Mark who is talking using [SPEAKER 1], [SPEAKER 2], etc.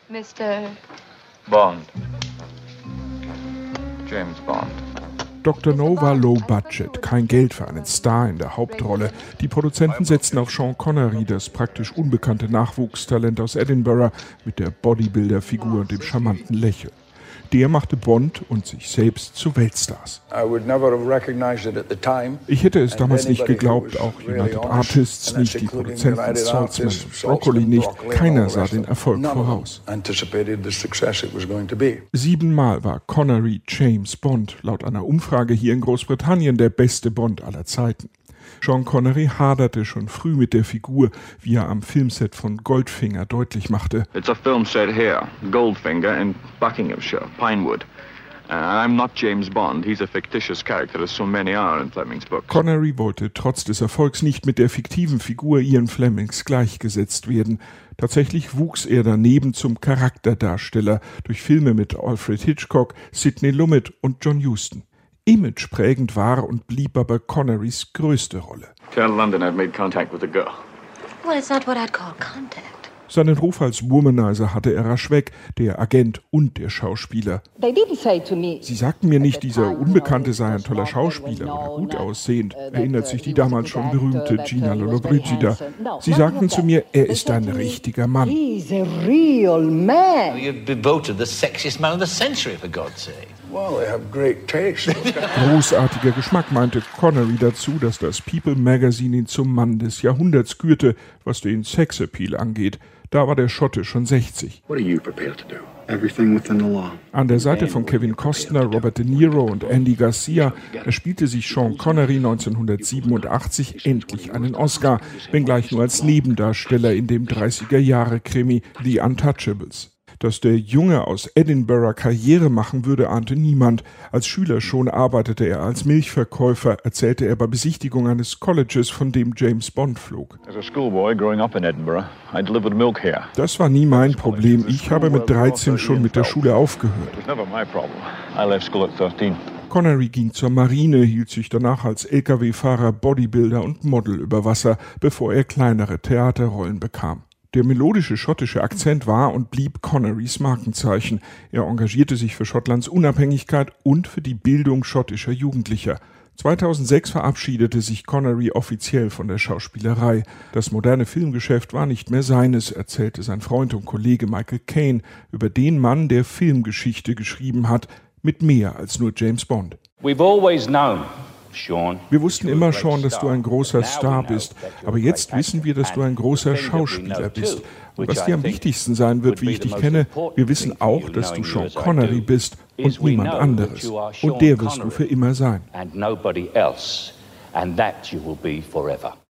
[SPEAKER 1] Mr.
[SPEAKER 2] Bond. James Bond.
[SPEAKER 3] Dr. No war low budget, kein Geld für einen Star in der Hauptrolle. Die Produzenten setzten auf Sean Connery, das praktisch unbekannte Nachwuchstalent aus Edinburgh, mit der Bodybuilder-Figur und dem charmanten Lächeln. Der machte Bond und sich selbst zu Weltstars. Ich hätte es damals nicht geglaubt, auch United Artists nicht, die Produzenten Saltzman und Broccoli nicht. Keiner sah den Erfolg voraus. 7-mal war Connery James Bond, laut einer Umfrage hier in Großbritannien, der beste Bond aller Zeiten. Sean Connery haderte schon früh mit der Figur, wie er am Filmset von Goldfinger deutlich machte.
[SPEAKER 2] It's a film set here, Goldfinger in Buckinghamshire, Pinewood. I'm not James Bond. He's a fictitious character, as so many are in Flemings books.
[SPEAKER 3] Connery wollte trotz des Erfolgs nicht mit der fiktiven Figur Ian Flemings gleichgesetzt werden. Tatsächlich wuchs er daneben zum Charakterdarsteller durch Filme mit Alfred Hitchcock, Sidney Lumet und John Huston. Imageprägend war und blieb aber Connerys größte Rolle.
[SPEAKER 2] Tell London I've made contact with a girl.
[SPEAKER 1] Well, it's not what I'd call contact.
[SPEAKER 3] Seinen Ruf als Womanizer hatte er rasch weg, der Agent und der Schauspieler. Sie sagten mir nicht, dieser Unbekannte sei ein toller Schauspieler oder gut aussehend, erinnert sich die damals schon berühmte Gina Lollobrigida. Sie sagten zu mir, er ist ein richtiger Mann. Großartiger Geschmack, meinte Connery dazu, dass das People Magazine ihn zum Mann des Jahrhunderts kürte, was den Sexappeal angeht. Da war der Schotte schon 60. An der Seite von Kevin Costner, Robert De Niro und Andy Garcia erspielte sich Sean Connery 1987 endlich einen Oscar, wenngleich nur als Nebendarsteller in dem 30er-Jahre-Krimi The Untouchables. Dass der Junge aus Edinburgh Karriere machen würde, ahnte niemand. Als Schüler schon arbeitete er als Milchverkäufer, erzählte er bei Besichtigung eines Colleges, von dem James Bond flog. Das war nie mein Problem. Ich habe mit 13 schon mit der Schule aufgehört. Connery ging zur Marine, hielt sich danach als Lkw-Fahrer, Bodybuilder und Model über Wasser, bevor er kleinere Theaterrollen bekam. Der melodische schottische Akzent war und blieb Connerys Markenzeichen. Er engagierte sich für Schottlands Unabhängigkeit und für die Bildung schottischer Jugendlicher. 2006 verabschiedete sich Connery offiziell von der Schauspielerei. Das moderne Filmgeschäft war nicht mehr seines, erzählte sein Freund und Kollege Michael Caine über den Mann, der Filmgeschichte geschrieben hat, mit mehr als nur James Bond. Wir wussten immer schon, dass du ein großer Star bist, aber jetzt wissen wir, dass du ein großer Schauspieler bist. Und was dir am wichtigsten sein wird, wie ich dich kenne, wir wissen auch, dass du Sean Connery bist und niemand anderes. Und der wirst du für immer sein.